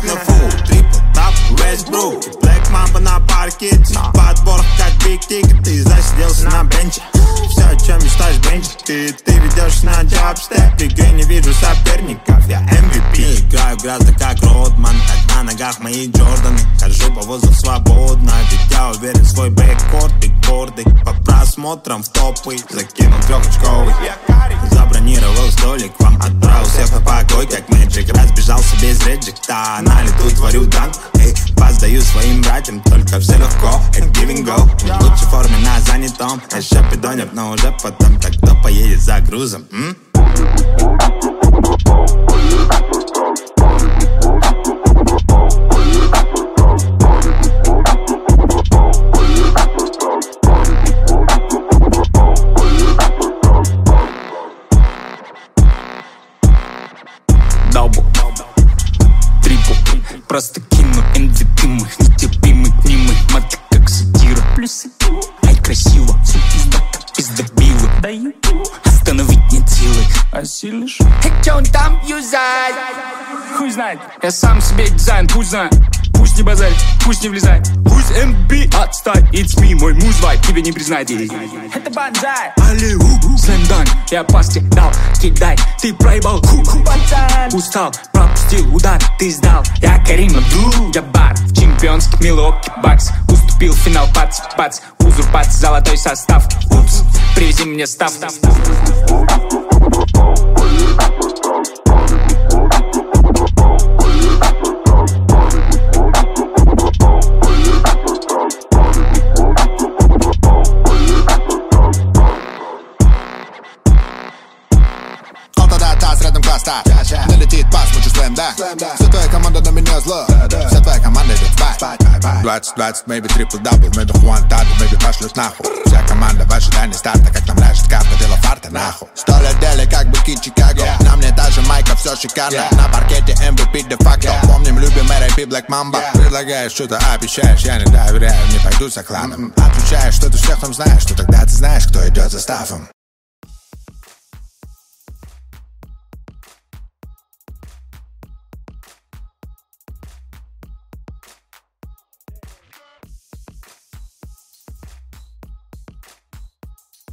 как на фу. Трипл тап, Westbrook, Black Mamba на паркете. Подборах как Big Ticket, ты засиделся на бенче. Все, о чем мечтаешь, бенчик, ты ведешь на джабстеп. В игре не вижу соперников, я MVP. Играю грязно как Родман, так на ногах мои Джорданы. Хожу по воздуху свободно, ведь я уверен в свой бэккорд и гордый. По просмотрам в топы закинул трехочковый. Забронировал столик, вам отправил всех на покой, как Мэджик. Разбежался без реджекта, на лету творю данк. Эй, поздаю своим братьям, только все легко, это give and go. В лучшей форме на занятом, еще пидонят, но уже потом. Так кто поедет за грузом, Дабл, трипл, просто кину MVP-мых, нетерпимый к ним их маты как сатира. Плюсы, ай красиво, все пиздобило. Даю, остановить нет силы. Осилишь? Чё он там юзает? Хуй знает, я сам себе дизайн, пусть знает. Пусть не базарит, пусть не влезает. Пусть MVP отстань, it's me, мой музвай, тебе не признать. Это банзай, аллеу, слэмдан, я пасти дал, кидай, ты проебал, пацан. Устал, пропустил удар, ты сдал, я Карим Абдул-Джаббар. В чемпионских Милуоки Бакс уступил финал, пац, узурпация, золотой состав. Упс, привези мне став. Рядом класс-старт, налетит пас, мучу слэм, да. Вся твоя команда на меня зло, вся твоя команда идет спать. 20-20, maybe трипл-дабл, maybe хуантаду, maybe пошлют нахуй. Вся команда в ожидании старта, как нам ляжет карта, дело фарта нахуй. 100 лет дели, как быки Чикаго, на мне та же майка, все шикарно. На паркете MVP де-факто, помним любимый рэп Black Mamba. Предлагаешь что-то, обещаешь, я не доверяю, не пойду за кланом. Отвечаешь, что ты всех там знаешь, что тогда ты знаешь, кто идет за стафом.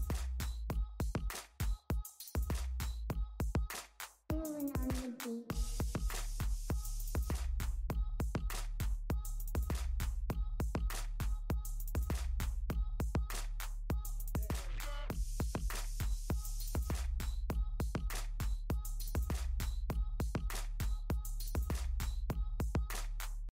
Illuminati.